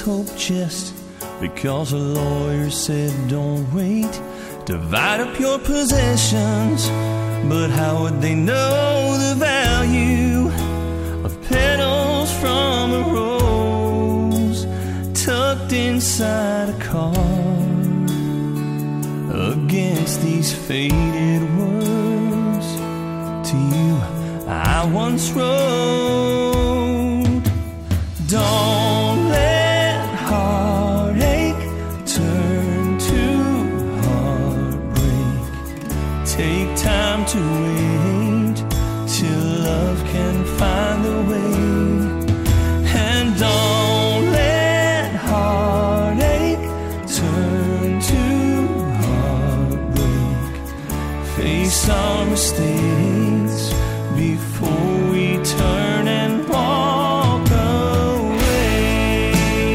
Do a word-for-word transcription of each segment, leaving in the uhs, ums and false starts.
hope just because a lawyer said don't wait. Divide up your possessions, but how would they know the value of petals from a rose tucked inside a card against these faded words to you I once wrote? Don't let heartache turn to heartbreak. Take time to wait till love can find a way. And don't let heartache turn to heartbreak. Face our mistakes before we turn and walk away.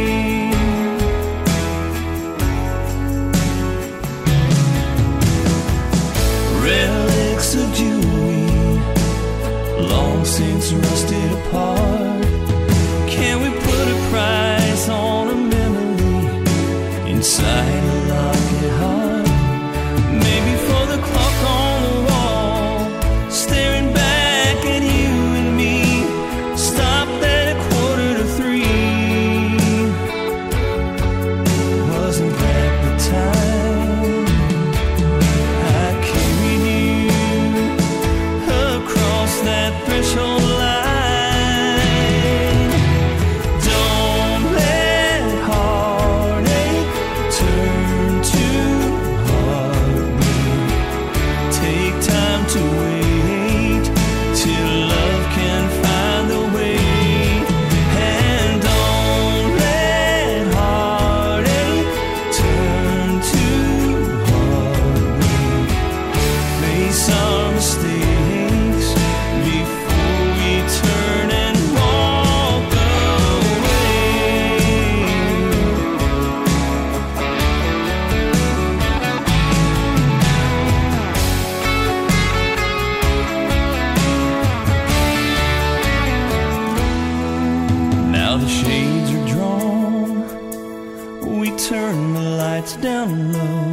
Relics of jewelry long since rusted apart. Can we put a price on a memory inside a locket heart? Maybe for the clock on the wall staring back at you and me, stopped at a quarter to three. Wasn't that the time I carried you across that threshold line? Don't let heartache turn to heartbreak. Take time to wait till love can find a way. And don't let heartache turn to heartbreak. Face our mistakes before we turn and walk away. Now the shades are drawn, we turn the lights down low.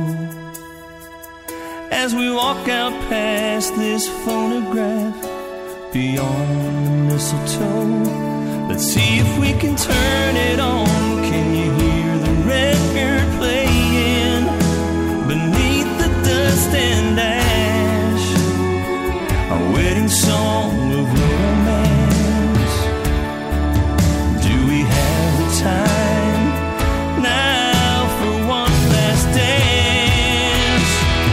As we walk out past this phonograph, beyond the mistletoe, let's see if we can turn it on. Can you hear the record playing beneath the dust and ash? Our wedding song of romance. Do we have the time now for one last dance?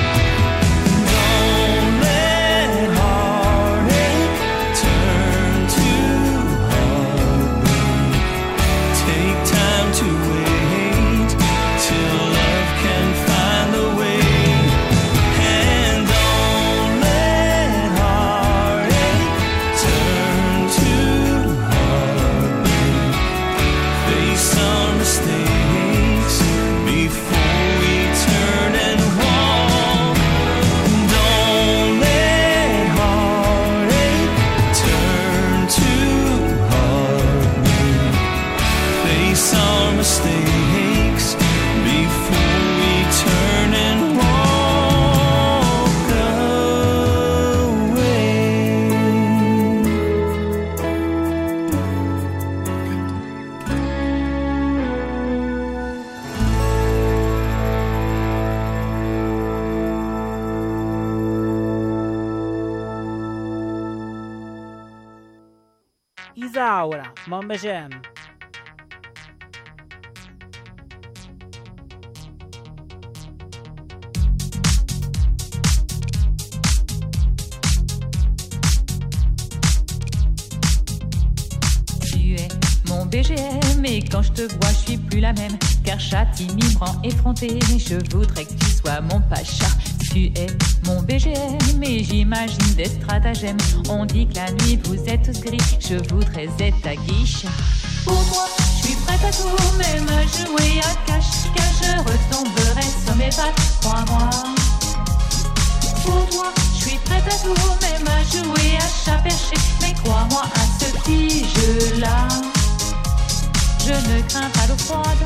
Don't let heartache turn to heartbreak. Take time to wait till love can find a way. And don't let heartache turn to heartbreak. Face our mistakes before we turn and walk. Don't let heartache turn to heartbreak. Face our mistakes before we turn and walk away. Isaura, Mombegem. Tu es mon B G M et quand je te vois je suis plus la même. Car chat timide, rend effronté, je voudrais que tu sois mon pacha. Tu es mon B G M et j'imagine des stratagèmes. On dit que la nuit vous êtes tous gris, je voudrais être ta guiche. Pour moi, je suis prête à tout, même à jouer à cache-cache. Je retomberai sur mes pattes, crois-moi. Pour toi, je suis prête à tout, même à jouer à chat perché. Mais crois-moi à ce petit jeu-là, je ne crains pas l'eau froide.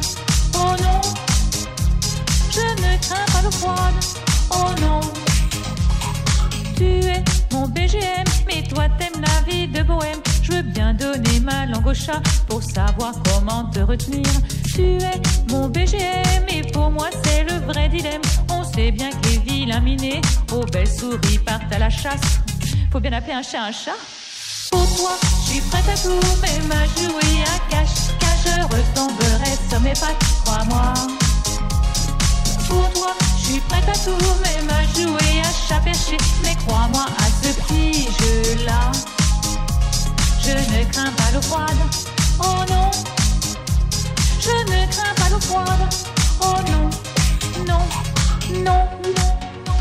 mon B G M, mais toi t'aimes la vie de bohème. Je veux bien donner ma langue au chat pour savoir comment te retenir. Tu es mon B G M et pour moi c'est le vrai dilemme. On sait bien que les vilains minés aux belles souris partent à la chasse. Faut bien appeler un chat un chat. Pour toi, je suis prête à tout, même à jouer à cache-cache. Je retomberai sur mes pattes, crois-moi. Pour toi, je suis prête à tout, même à jouer à chat perché. Mais crois-moi à ce petit jeu-là, je ne crains pas l'eau froide, oh non. Je ne crains pas l'eau froide, oh non, non, non, non.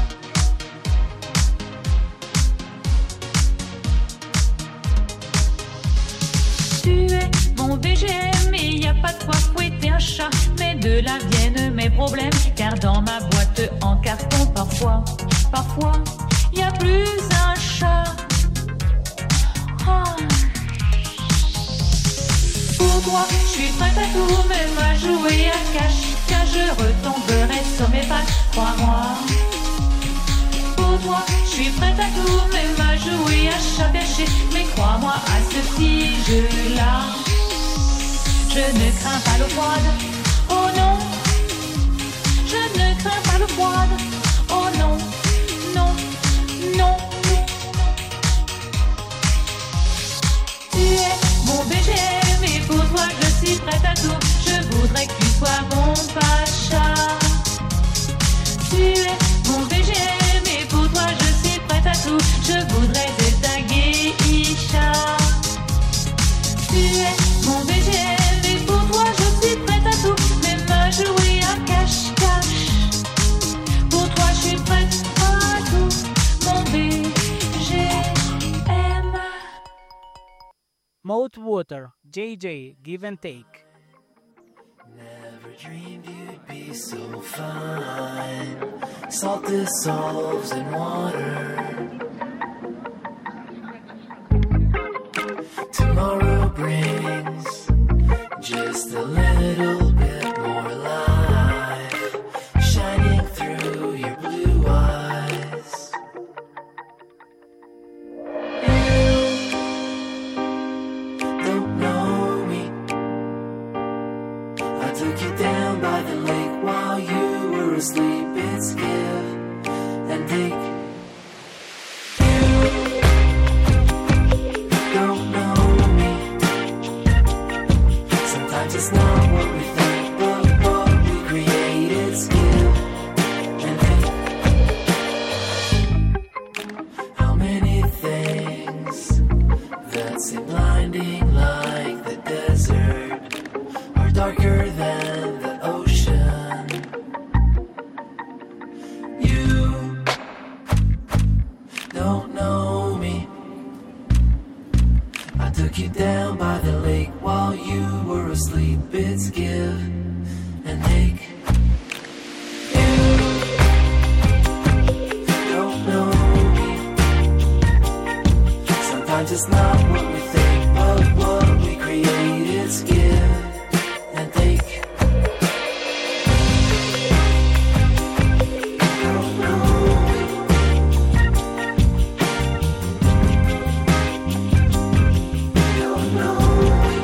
Tu es mon B G M et y a pas de quoi fouetter un chat. Mais de là viennent mes problèmes, car dans ma boîte en carton parfois, parfois, y a plus un chat. Oh. Pour toi, je suis prête à tout, même à jouer à cache-cache. Je retomberai sur mes pattes, crois-moi. Pour toi, je suis prête à tout, même à jouer à chat perché. Mais crois-moi à ce petit jeu-là, je ne crains pas l'eau froide, oh non. Je ne crains pas l'eau froide, oh non, non, non. Tu es mon B G M et pour toi je suis prête à tout. Je voudrais que tu sois mon pacha. Tu es mon B G M et pour toi je suis prête à tout. Je voudrais être ta geisha. Tu es mon B G M et pour toi je suis prête à tout, même à jouer à cache-cache. Pour toi je suis prête à tout, mon B G M. Mouth Water, J J, Give and Take. Never dreamed you'd be so fine. Salt dissolves in water. Tomorrow brings just a little bit more life, shining through your blue eyes. You don't know me. I took you down by the lake while you were asleep. It's give and take. It's not what we think, but what we create. It's give and take. How many things that seem blinding like the desert are darker than the ocean? You don't know me. I took you down by the lake while you were asleep. It's give and take. You don't know me. Sometimes it's not what we think, but what we create. It's give and take. You don't know me. You don't know me.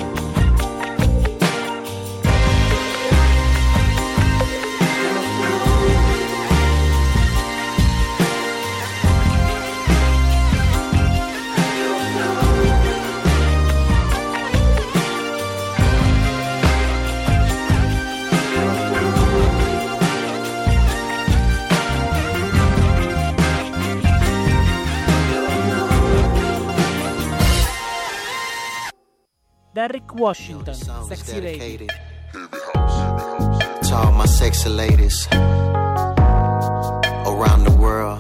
Derrick Washington, Sexy Lady. To all my sexy ladies around the world,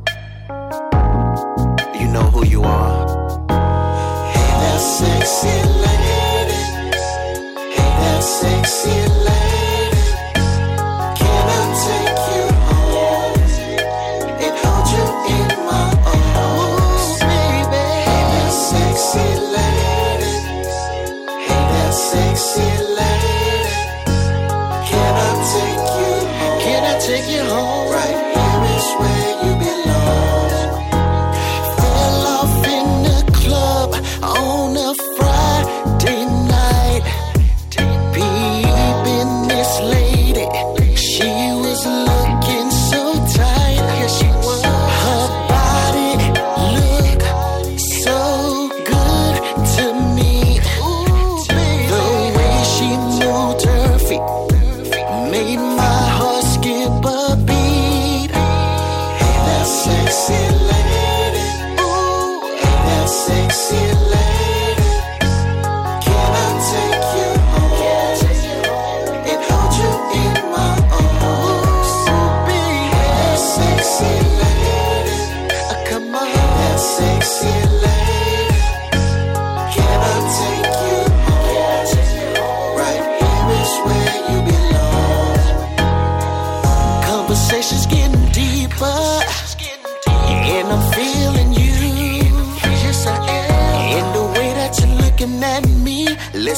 you know who you are. Hey, that sexy lady. Hey, that sexy lady. Can I take you home and hold you in my arms, baby? Hey, that sexy lady. Hey, that sexy lady. Can I take you home? Can I take you home? Right here is where you belong.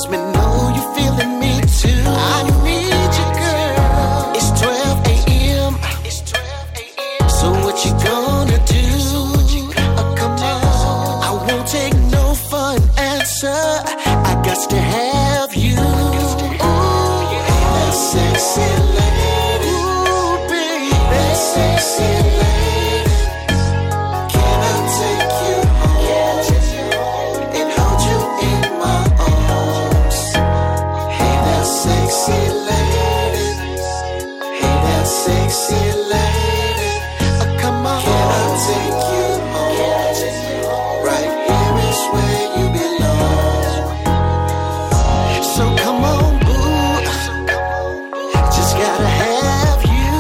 lets me know you're feeling me too. I need you, girl. It's twelve a.m. So what you gonna do? Oh, come on. I won't take no for an answer. I got to have you. Ooh, that sexy lady. Ooh, baby, that sexy lady. Can I take you home and hold you in my arms? Hey, that sexy lady. Hey, that sexy lady. Oh, come on. Can I take you home? Right here is where you belong. So come on, boo. Just gotta have you.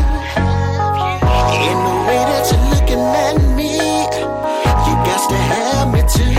In the way that you're looking at me, you got to have me too.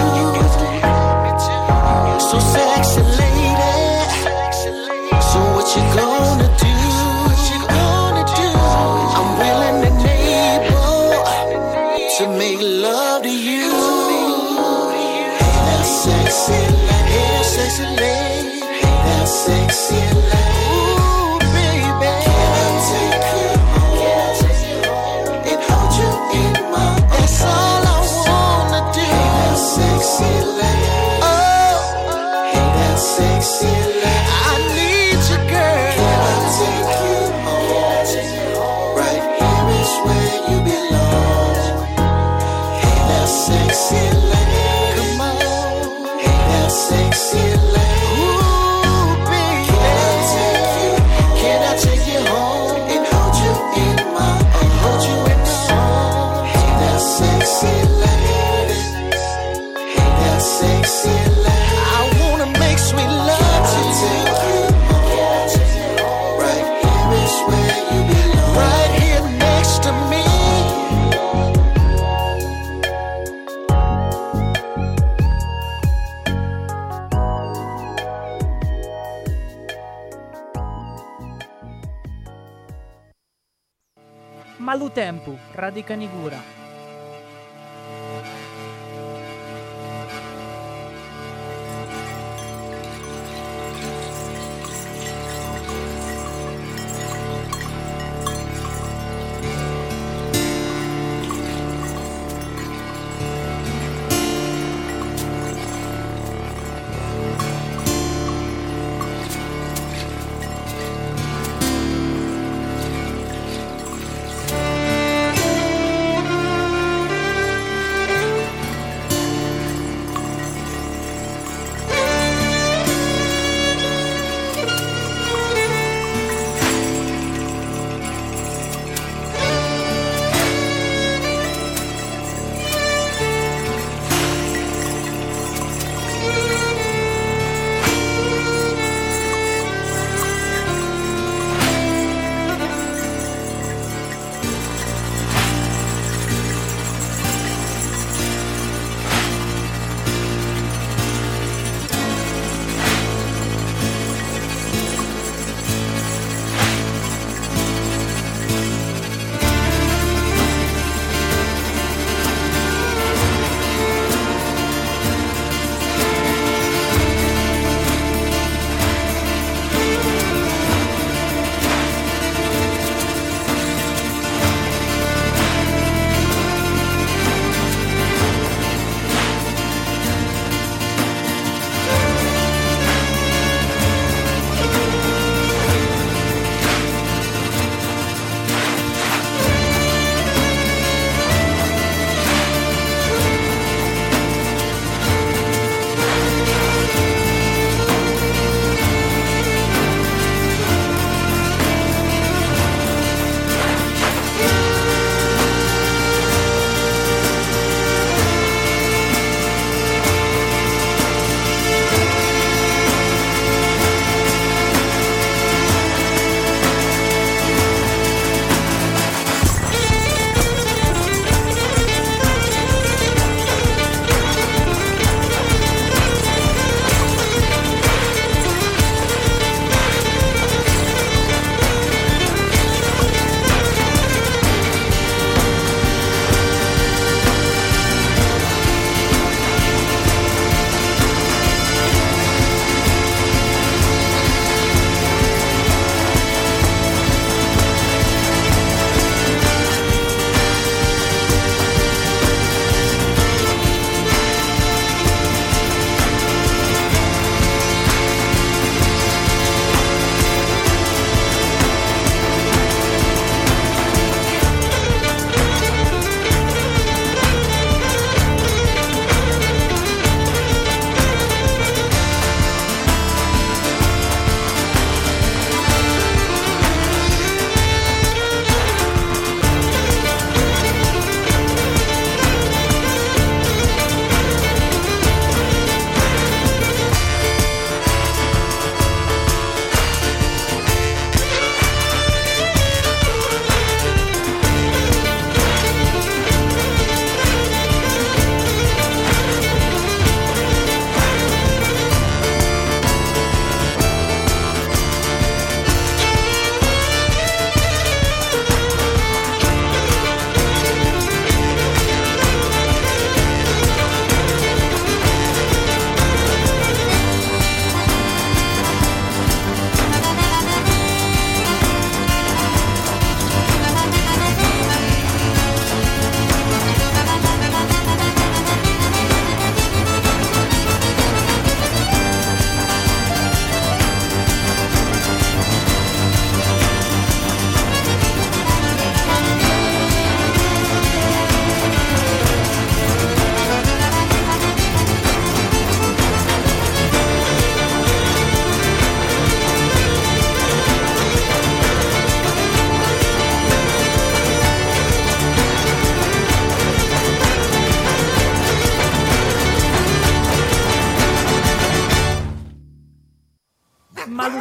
So sexy lady. So what you gonna do? What you gonna do? I'm willing and able to make love to you. Hey, that sexy lady. Hey, that sexy lady. Hey, that sexy lady. Ooh, baby. Can I take you home and hold you in my arms? That's all I wanna do. Hey, that sexy lady. Oh, hey, that sexy lady. I need you, girl. Can I take you home? Right here is where you belong. Hey, that sexy lady. Come on. Hey, that sexy lady. Ooh, baby. Can I take you? Can I take you home and hold you in my arms? Hold you in my arms. Hey, that sexy lady. Hey, that sexy lady. I wanna make sweet love to you. Right here is where you belong. Right here next to me. Malutempo, Radicanigura.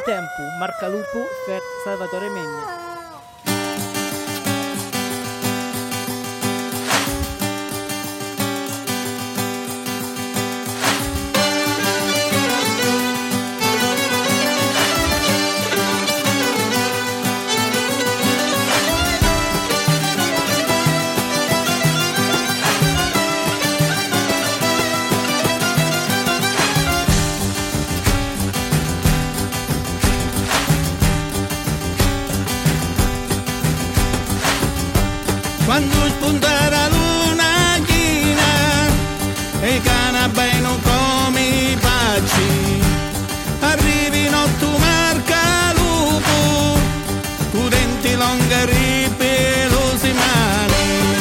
Tempo, Marcalupo, per Salvatore Megna. Quando spunta la luna china e cana bene come i pacci, arrivi tu marca lupo, tu denti longa ripelosi mani.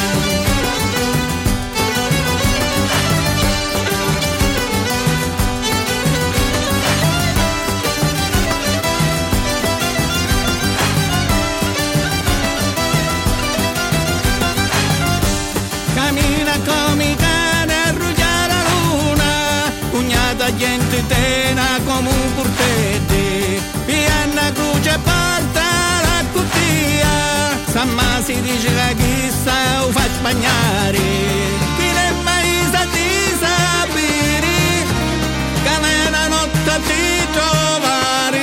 Gente tena come un curtete, pianna croce porta la cuttia, samma si dice che chissà o fa spagnare, chi ne mai sa di sapere, che me la notte ti trovare.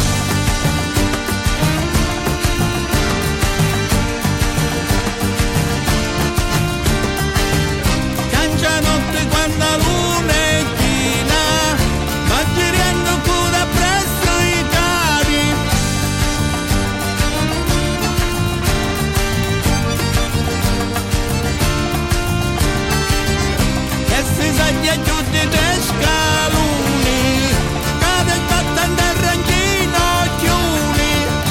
Cangia notte quando la luna è girando cuda presso i cari, e si saglia giù di tre scaloni, cade battendo il rancino chiuni.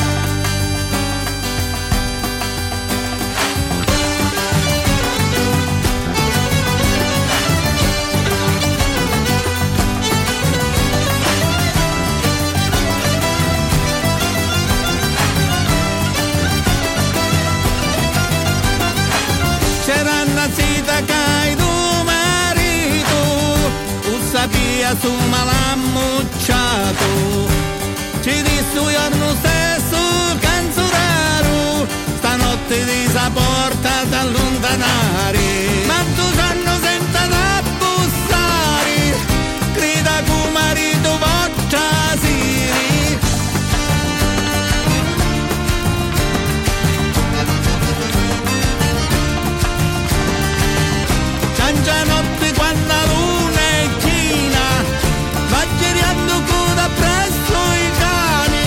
C'era una zita che tuo marito sapia su malammucciato, ci disse un giorno stesso canzuraro, stanotte ti sa porta da allontanare, ma tu sanno senza da bussare, grida cu marito voccia siri. Cangia notte quando la luna è china, va girando coda presso i cani.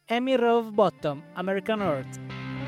Amy Rowbottom, American Earth.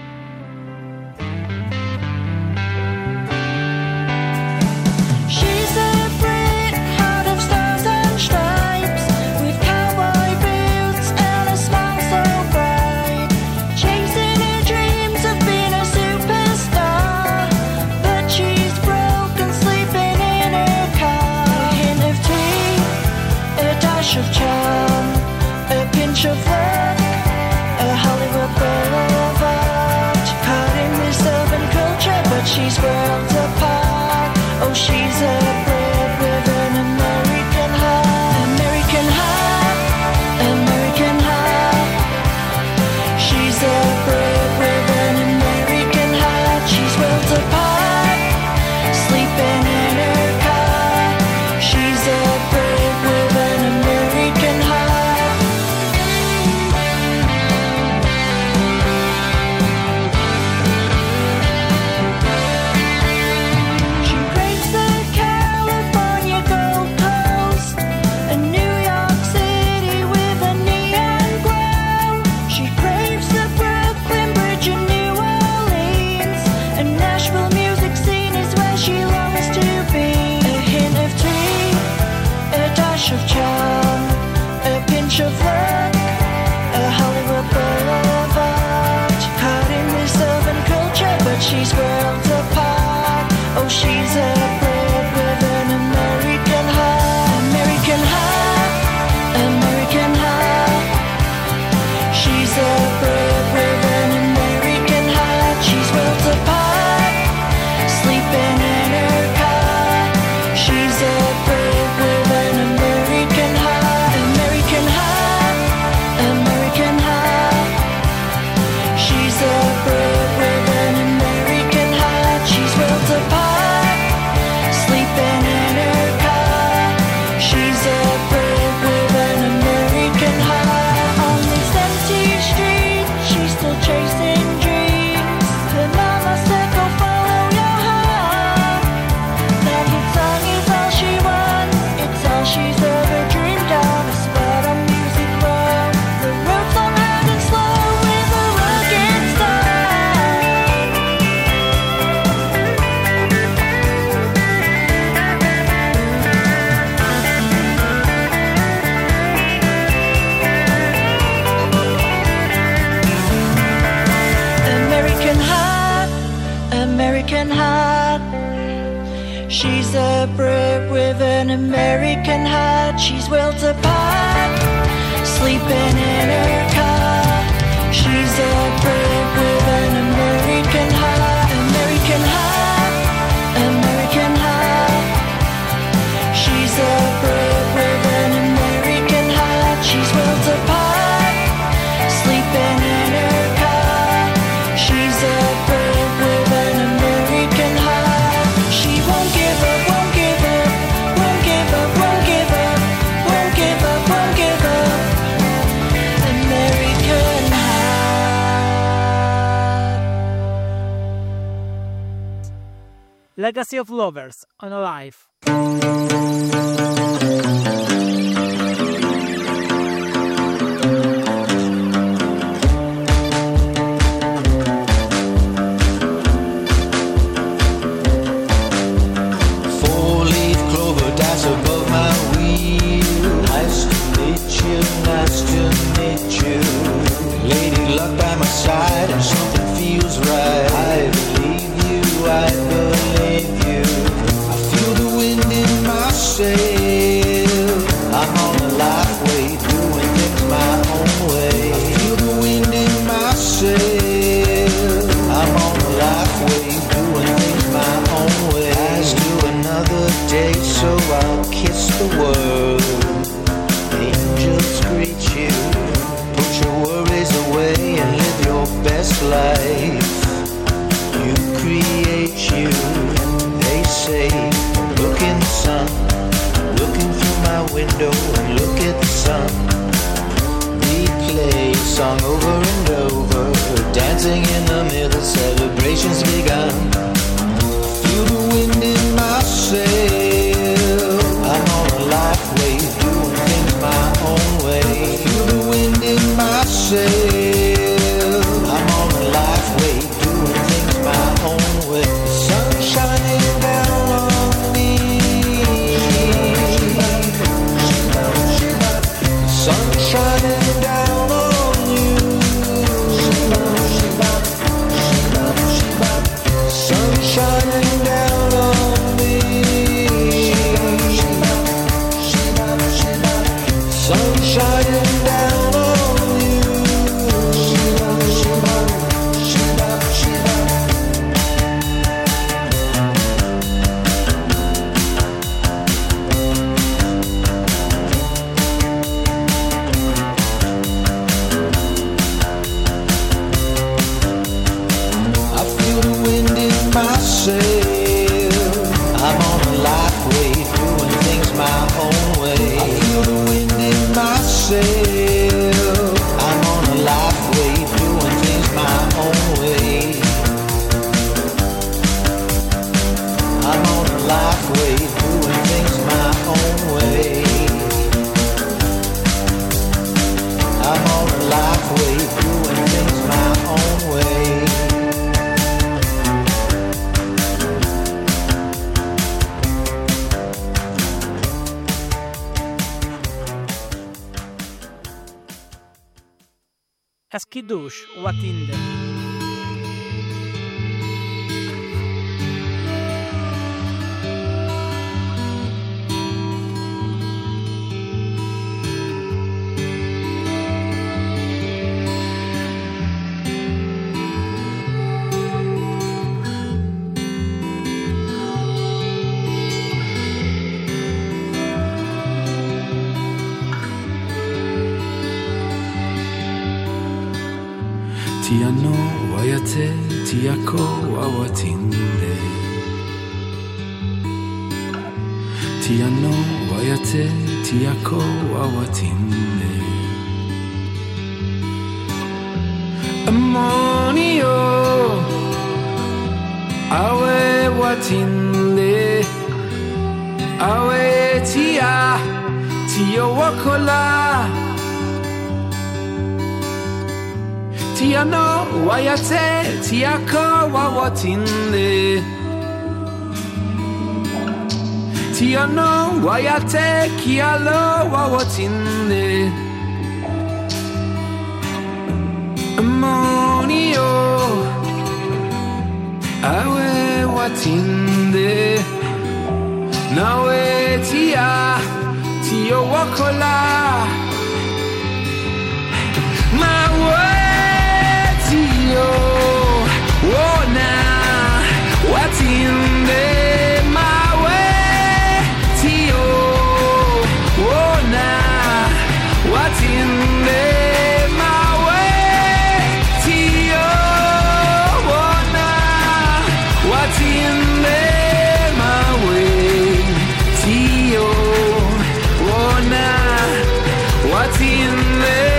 She's afraid, heart of stars and stripes, with cowboy boots and a smile so bright, chasing her dreams of being a superstar. But she's broken, sleeping in her car. A hint of tea, a dash of charm, a pinch of love, a Hollywood boulevard. Caught in this urban culture, but she's worlds apart. Oh, she's a bred with an American heart. American heart, American heart. She's a bred with an American heart. She's worlds apart, sleeping in her car. She's a bred with an American heart. She craves the California Gold Coast, a New York City with a neon glow. She craves the Brooklyn Bridge in New Orleans, a Nashville music scene is where she longs to be. A hint of tea, a dash of charm, a pinch of luck, a Hollywood boulevard. Caught in this urban culture, but she's worlds apart. Oh, she's a bred with an American heart. American heart, American heart. She's a bred with an American heart. She's worlds apart, sleeping in her car. She's a bred with an American heart. American heart, American heart. She's a bred with an American heart. She's worlds apart, sleeping in her car. She's a bred with an American heart. On this empty street, she's still chasing dreams. Her mama said, go follow your heart. That hit song is all she wants. It's all she's ever dreamed of. A spot on Music Row. The road's long, hard and slow with a rugged style. American heart, American heart. She's a bred with an American heart. She's worlds apart, sleeping in her car. She's a bred with an American heart. American heart, American heart. She's a bred with an American heart. She's worlds apart, sleeping in her car. She's a bred with an American heart. She won't give up, won't give up, won't give up, won't give up, won't give up, won't give up. American heart. Legacy of Lovers, On a Life. Four-leaf clover dies above my wheel. Nice to meet you, nice to meet you. Lady luck by my side and something feels right. I believe you, I believe you. I feel the wind in my sail. I'm on a life way, doing things my own way. I feel the wind in my sail. I'm on a life way, doing things my own way. Eyes to another day, so I'll kiss the world. Angels greet you. Put your worries away and live your best life. You create you. They say, look in the sun. Looking through my window and look at the sun. Replay song over and over. Dancing in the middle, celebrations begun. Feel the wind in my sail. I'm on a life wave, doing things my own way. Feel the wind in my sail. shining down on you. Shiva, Shiva, Shiva, Shiva. I feel the wind in my sail. I'm on a life wave, doing things my own way. I feel the wind in my sail. I'm on a life wave, doing things my own way. I'm on a life wave, doing things my own way. I'm on a life wave, doing things my own way. Skidoosh ובטינדר. Tiano wayate tiako wawatinde. Tiano wayate tiako wawatinde. Ammonio awe watinde. Awe tia tio wakola. Tiano wayate tiako wawatinde. Tiano wayate kialo wawatinde. Ammonio awe watinde. Nawe tia tio wakola. My way Tio, oh na, what's in there, my way, Tio, oh na, what's in there, my way, Tio, oh na, what's in there, my way, Tio, oh na, what's in there.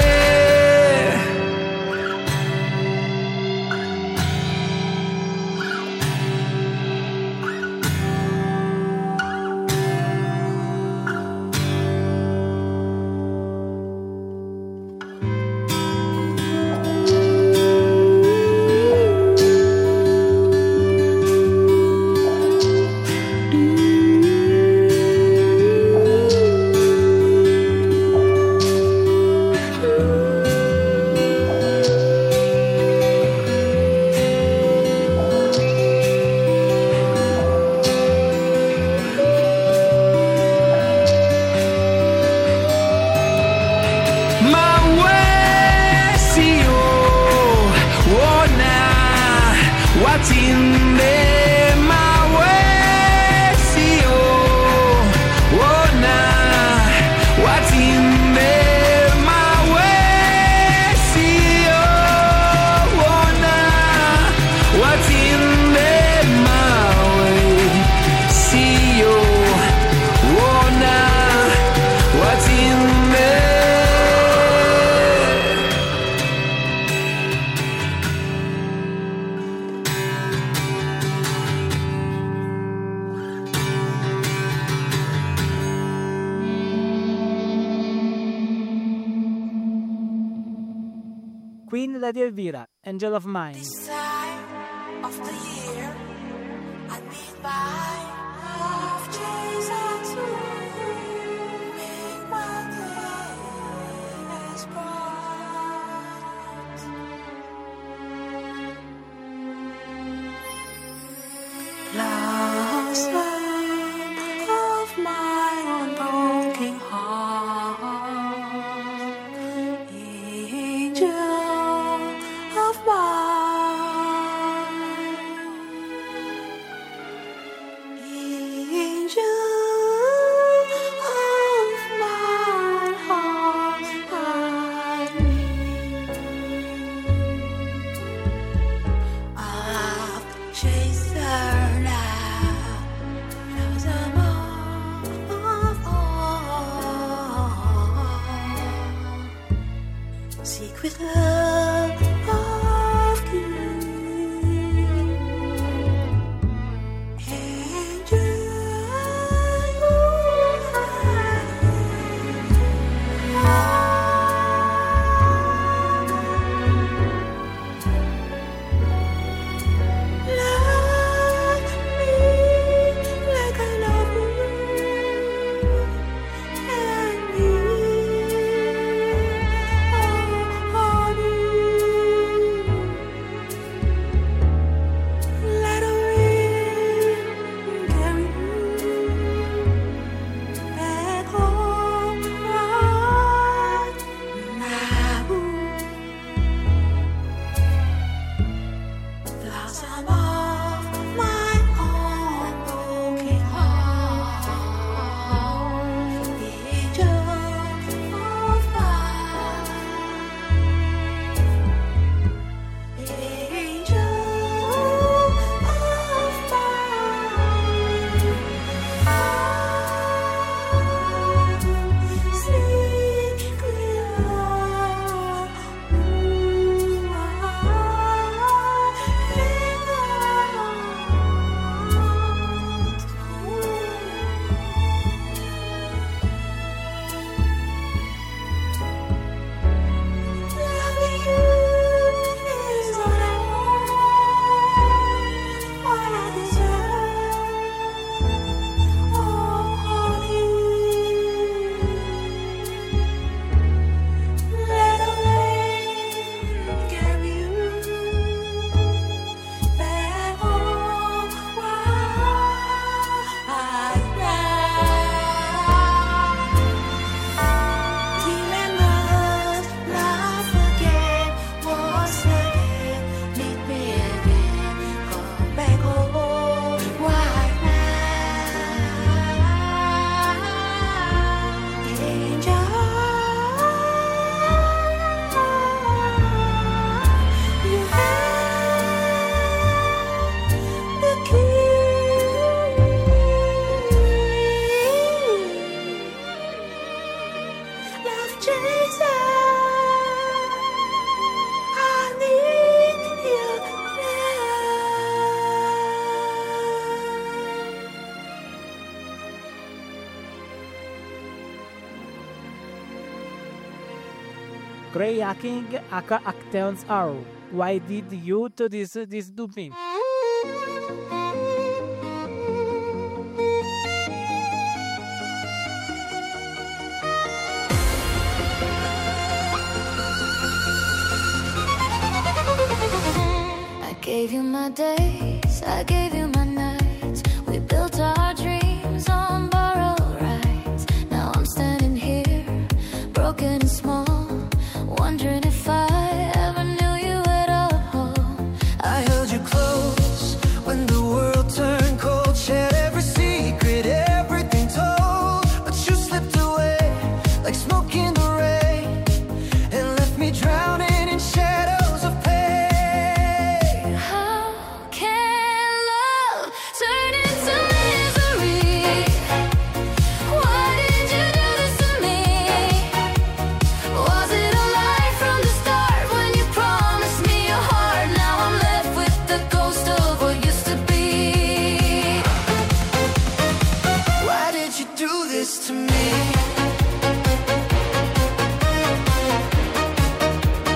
Queen Lady Elvira, Angel of Mine. This time of the year, I need my half Jesus to make my days bright. Last night of my unbroken heart. secret love of you. And you, love me like I love you, and me, oh honey, let the wind carry you back home right now. Thoughts of my own broken heart, the angel of mine, the angel of mine. Sleep clear, loving you is all I want, all I deserve. Oh, honey, let the rain carry you back home right now. Remember, not forget, once again, meet me again, come back home right now. Angel, you have the key. Love chaser, I need you now. Gray Hacking aka Acteon's Arrow. Why did you to this this to me? I gave you my days, I gave you my nights. We built our dreams on borrowed rides. Now I'm standing here, broken and small, wondering if I ever knew you at all. I held you close when the world turned cold, shared every secret, everything told. But you slipped away like smoke in the rain and left me drowning in shadows of pain. How can love turn into misery? Why did you do this to me? Was it a lie from the start when you promised me your heart? Now I'm left with the ghost of what used to be. Why did you do this to me?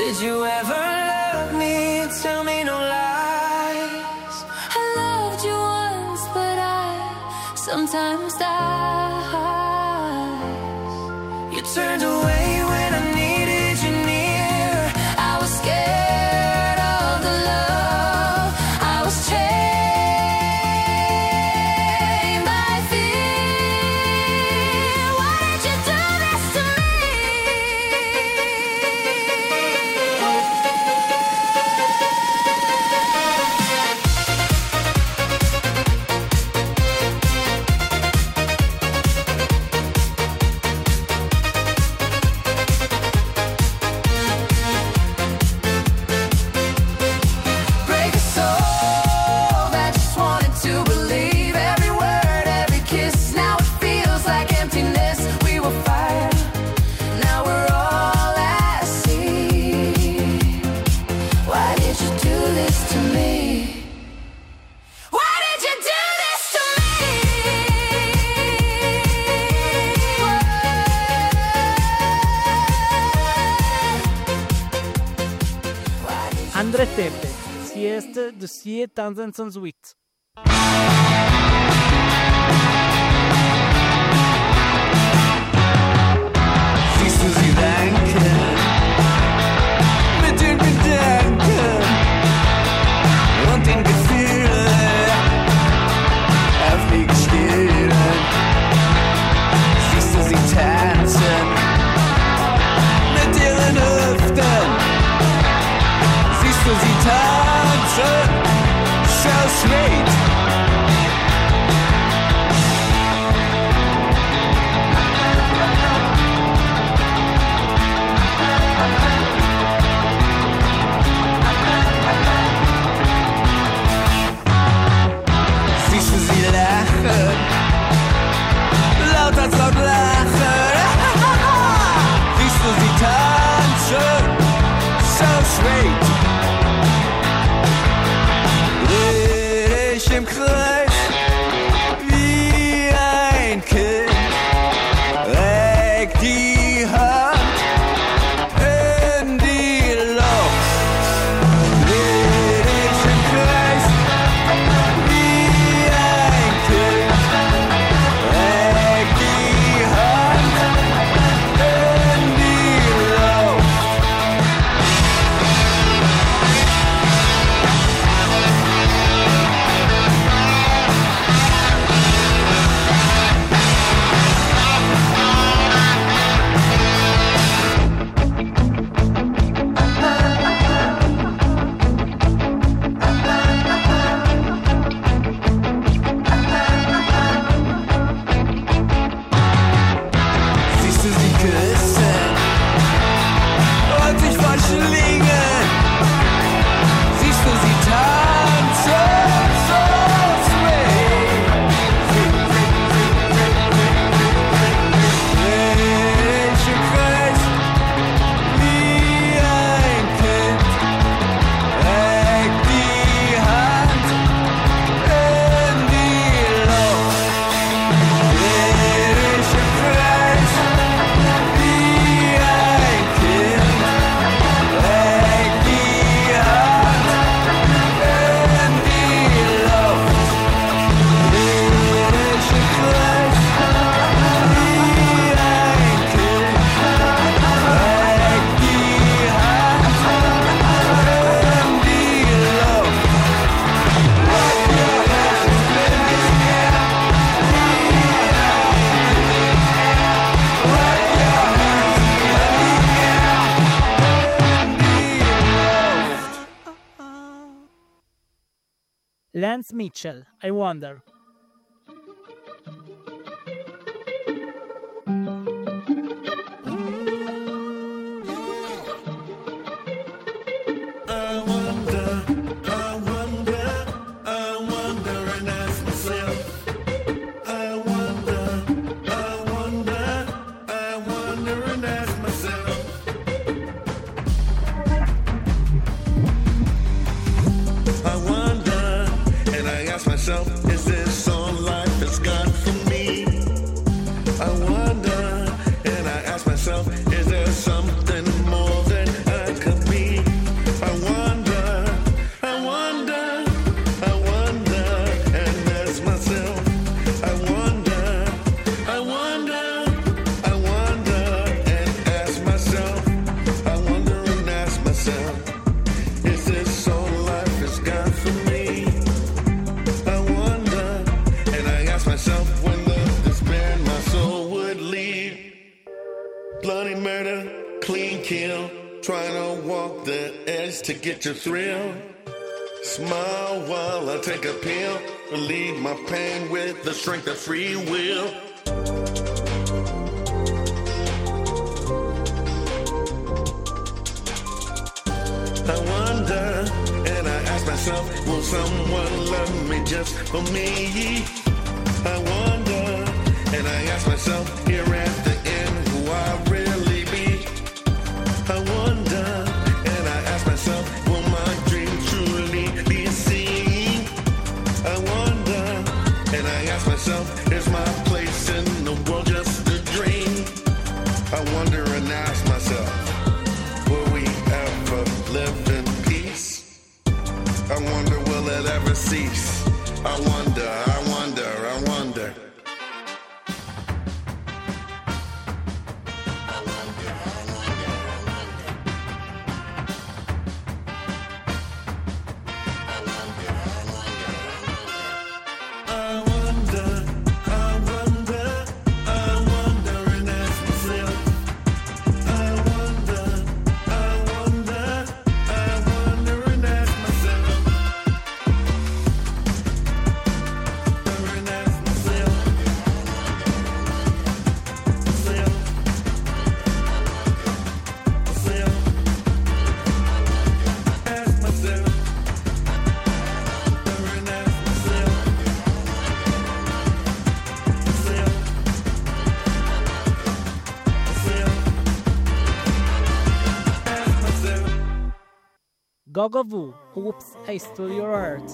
Did you ever love me? Tell me no lies. I loved you once, but I sometimes die. You turned away when I needed you near. I was scared of the love. I was chained by fear. Why did you do this to me? Break a soul that just wanted to believe every word, every kiss. Now it feels like emptiness. We were fire, now we're all at sea. Why did you do this to me? Why did you do this to me? André Tepe, Sieste de Sie Tanzensonsuit. Siehst du sie lenken mit den Gedanken und den Gefühlen auf die Stirn. Siehst du sie tanzen mit ihren Hüften. Siehst du sie tanzen so sweet. Siehst du sie lachen, laut als laut lachen. Siehst du sie tanzen, so sweet. Dreh dich im Kreis wie ein Kind, reg die Hand in die Luft. Dreh dich im Kreis wie ein Kind, reg die Hand in die Luft. Siehst du sie küssen und sich verschlingen? Siehst du sie tanzen so sweet? Dreh dich im Kreis wie ein Kind, reg die Hand in die Luft. Dreh dich im Kreis wie ein Kind, reg die Hand in die Luft. Dreh dich im Kreis wie ein Kind, reg die Hand in die Luft. Lance Mitchell, I Wonder. I wonder, I wonder, I wonder and ask myself. I wonder, I wonder, I wonder and ask myself. I wonder, and I ask myself, is this all life has got for me? I wonder, and I ask myself, is there something more than I could be? wonder, I wonder and ask myself, I wonder and ask myself, is this all life has got for me? I wonder and I ask myself when the despair in my soul would leave. Bloody murder, clean kill, trying to walk the edge to get your thrill. Smile while I take a pill, relieve my pain with the strength of free will. I wonder, and I ask myself, will someone love me just for me? I wonder, and I ask myself, here at the end, who I really be? I wonder, and I ask myself, will my dream truly be seen? I wonder, and I ask myself, is my place in the world just a dream? I wonder and ask myself, will we ever live in peace? I wonder, will it ever cease? I wonder, I wonder, I wonder. Gaga Vu, Oops, I Stole Your Heart.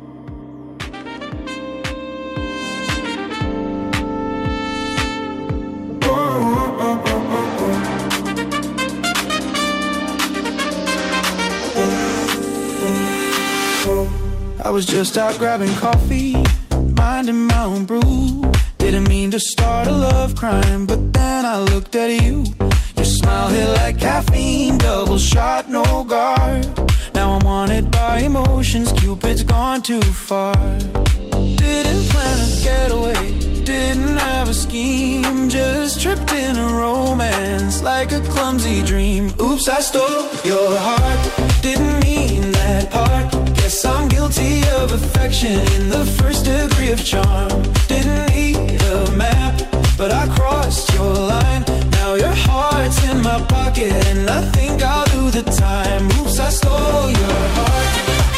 I was just out grabbing coffee, minding my own brew. Didn't mean to start a love crime, but then I looked at you. Your smile hit like caffeine, double shot, no guard. Now I'm wanted by emotions, Cupid's gone too far. Didn't plan a getaway, didn't have a scheme, just tripped in a romance like a clumsy dream. Oops, I stole your heart, didn't mean that part. Guess I'm guilty of affection in the first degree of charm. Didn't need a map, but I crossed your line. Now your heart's in my pocket and I think I'll do the time. Oops, I stole your heart.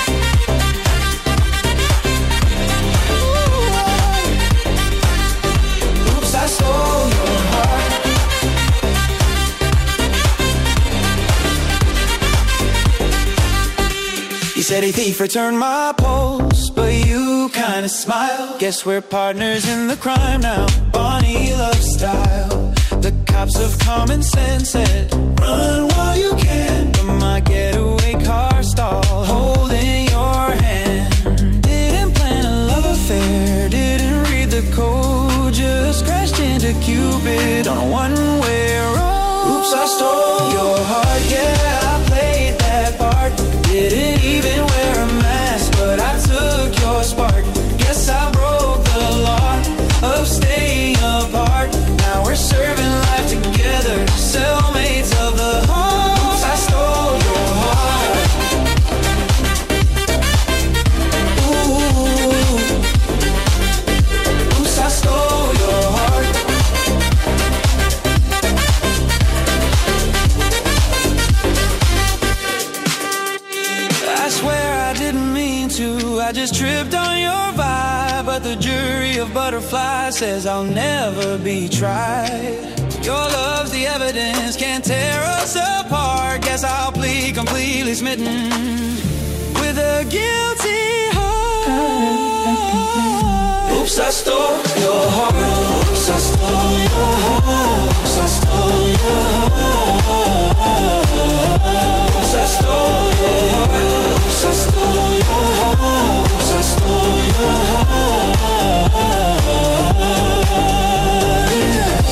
Oops, I stole your heart. He said he thief returned my pulse, but you kinda smiled. Guess we're partners in the crime now, Bonnie love style. The cops of common sense said, run while you can. But my getaway car stalled, holding your hand. Didn't plan a love affair, didn't read the code, just crashed into Cupid on a one-way road. Oops, I stole your heart, yeah, I played that part. Didn't even wear a mask, but I took your spark. Guess I broke the law of staying apart. Now we're serving life together, cellmates of the heart. Oops, I stole your heart. Ooh. Oops, I stole your heart. I swear I didn't mean to, I just tripped on your vibe. But the jury of butterflies says I'll never be tried. Your love's the evidence, can't tear us apart. Guess I'll plead completely smitten with a guilty heart. Oops, I stole your heart. Oops, I stole your heart. Oops, I stole your heart. Oops, I stole your heart. Oops, I stole your heart. Oops, I stole your heart.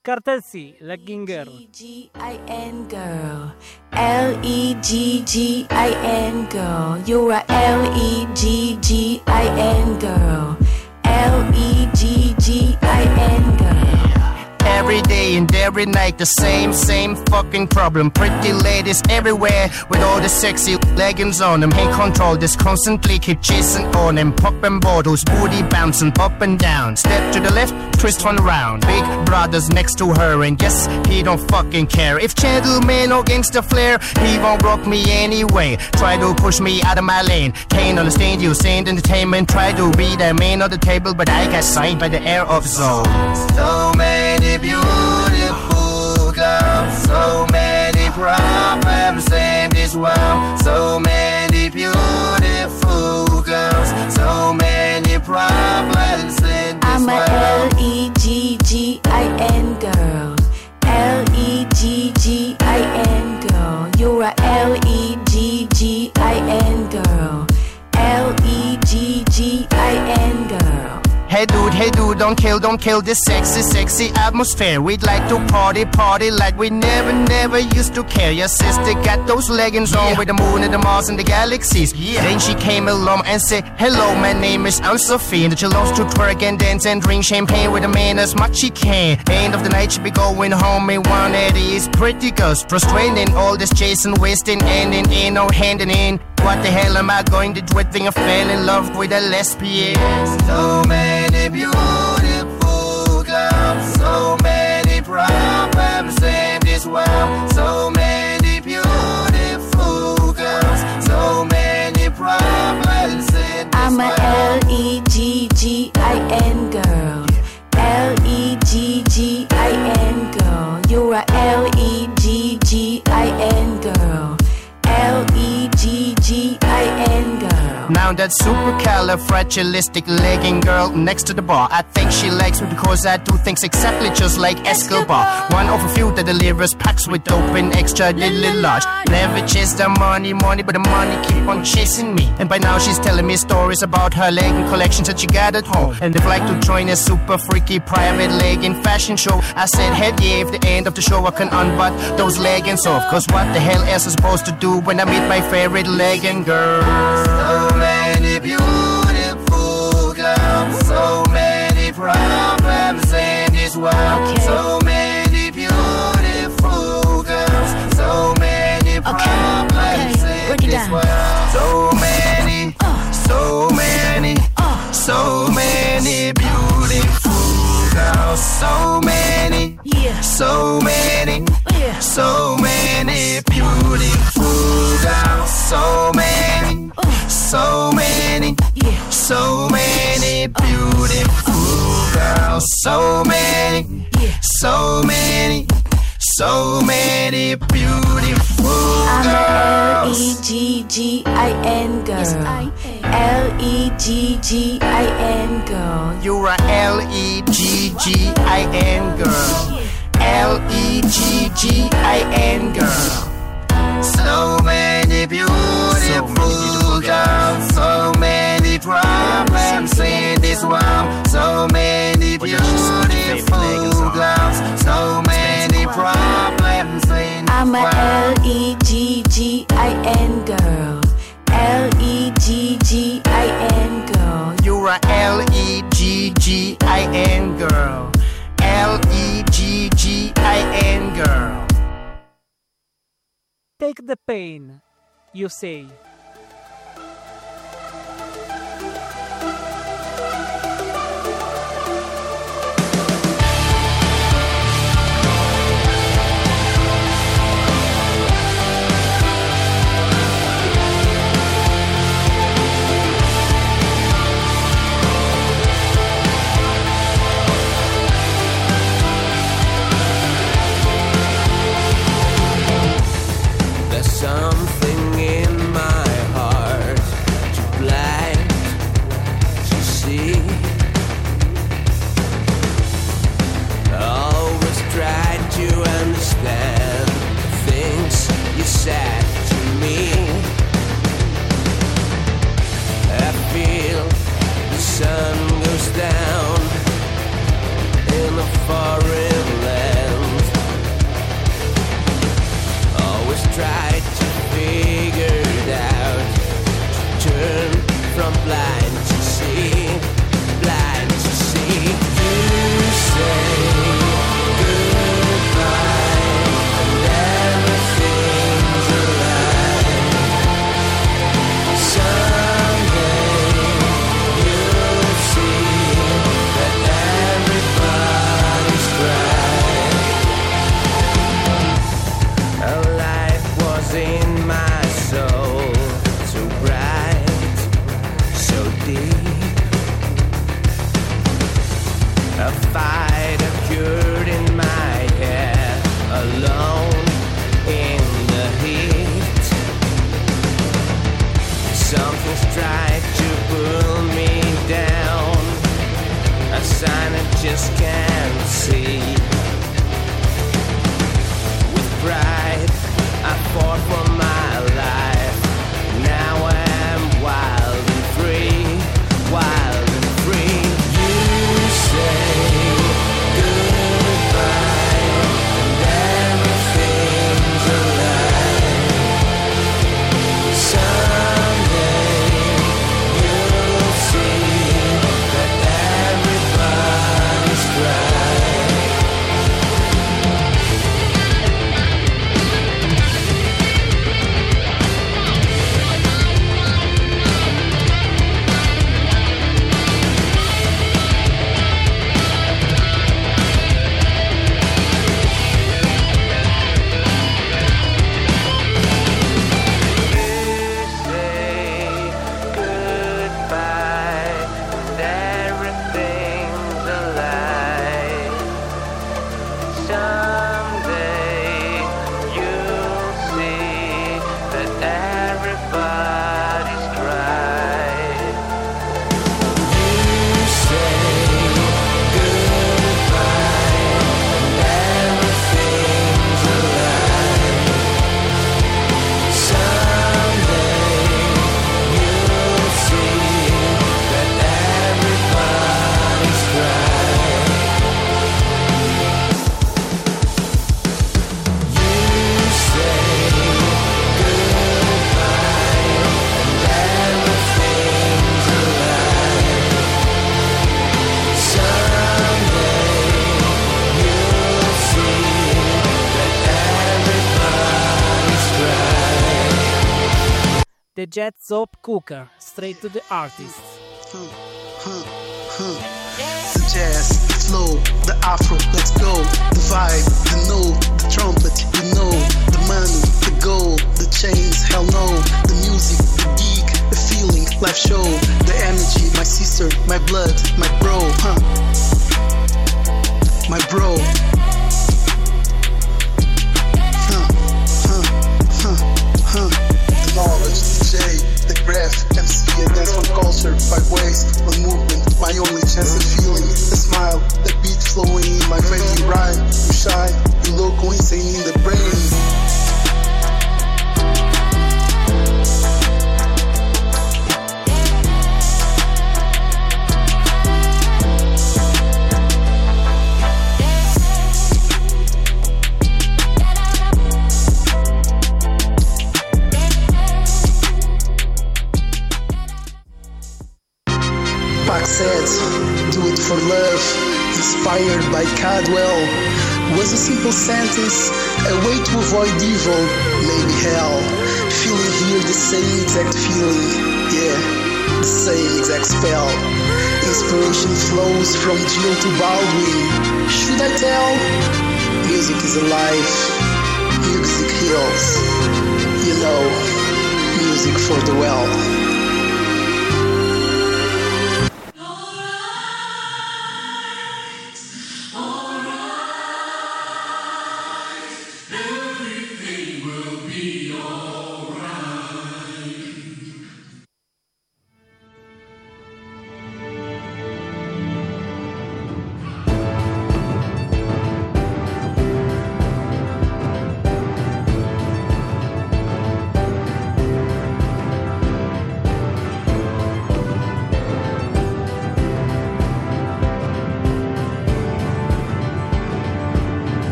Cartel C, Legging Girl. G I N girl. L E G G I N girl. You're a L E G G I N girl. L E G G I N girl. Every day and every night the same, same fucking problem. Pretty ladies everywhere with all the sexy leggings on them. Can't control this, constantly keep chasing on them. Popping bottles, booty bouncing up and down. Step to the left, twist one around. Big brother's next to her and guess he don't fucking care. If gentleman or gangster flair, he won't rock me anyway. Try to push me out of my lane. Can't understand you, saying entertainment. Try to be the man of the table, but I got signed by the air of soul. So many beautiful girls, so many problems in this world. So many beautiful girls, so many problems in this I'm world. a L E G G I N girl. L E G G I N girl. You're a L E G G I N girl. L E G G I N girl. Hey dude, hey dude, don't kill, don't kill this sexy, sexy atmosphere. We'd like to party, party like we never, never used to care. Your sister got those leggings on, yeah, with the moon and the Mars and the galaxies. Yeah. Then she came along and said, hello, my name is Anne-Sophie. And that she loves to twerk and dance and drink champagne with a man as much she can. End of the night, she be going home in one of these pretty girls. Frustrating, all this chasing, wasting, ending in or handing in. What the hell am I going to do? I think I fell in love with a lesbian. So many beautiful girls, so many problems in this world. So many beautiful girls, so many problems in this I'm world. a L E G G I N girl. L E G G I N girl. You're a L E G G I N girl. L E G G I N girl. Now that supercalifragilistic legging girl next to the bar, I think she likes me because I do things exactly just like Escobar. One of a few that delivers packs with dope and extra little large. Never chase the money, money, but the money keep on chasing me. And by now she's telling me stories about her legging collections that she got at home. And if like to join a super freaky private legging fashion show, I said heck yeah, if the end of the show I can unbut those leggings off. Cause what the hell else I'm supposed to do when I meet my favorite legging girl? So many beautiful girls, so many problems in this world. Okay. So many beautiful girls, so many problems okay. in Break it this down. world. So many, uh. so many, uh. so many beautiful girls, so many, yeah, so many, yeah, so many beautiful girls, so many, uh. so many, yeah, so many beautiful girls, so many, yeah. so many, so many beautiful I'm a L girls. E G G I N girl. Yes, I L E G G I N girl. You're a L E G G I N girl. L E G G I N girl. So many beautiful girls, so many problems in this world. So many beautiful girls, so many problems in this I'm a world. L E G G I N girl. L E G G I N girl. You're a L E G G I N girl. L E G G I N girl. Take the pain, you say. There's something in my heart too blind to see. Always tried to understand the things you said to me. I feel the sun goes down in a foreign land. just can't see. With pride, I fought for my life. Now I'm wild and free, wild and free. You say goodbye, and everything's a lie. Someday you'll see that everybody's crying. The Jet Soap Cooker, straight to the artist. Huh, huh, huh. The jazz, the flow, the afro, let's go. The vibe, the note, the trumpet, you know. The money, the gold, the chains, hell no. The music, the geek, the feeling, live show. The energy, my sister, my blood, my bro, huh? My bro. Huh, huh, huh, huh. The knowledge, the J, the graph, M C, a dance from culture, five ways, one movement, my only chance of feeling. The smile, the beat flowing in my vein, rhyme, you shine, you loco insane in the brain. Pac said, do it for love, inspired by Cadwell. Was a simple sentence, a way to avoid evil, maybe hell. Feeling here the same exact feeling, yeah, the same exact spell. Inspiration flows from Jill to Baldwin. Should I tell? Music is alive, music heals. You know, music for the well.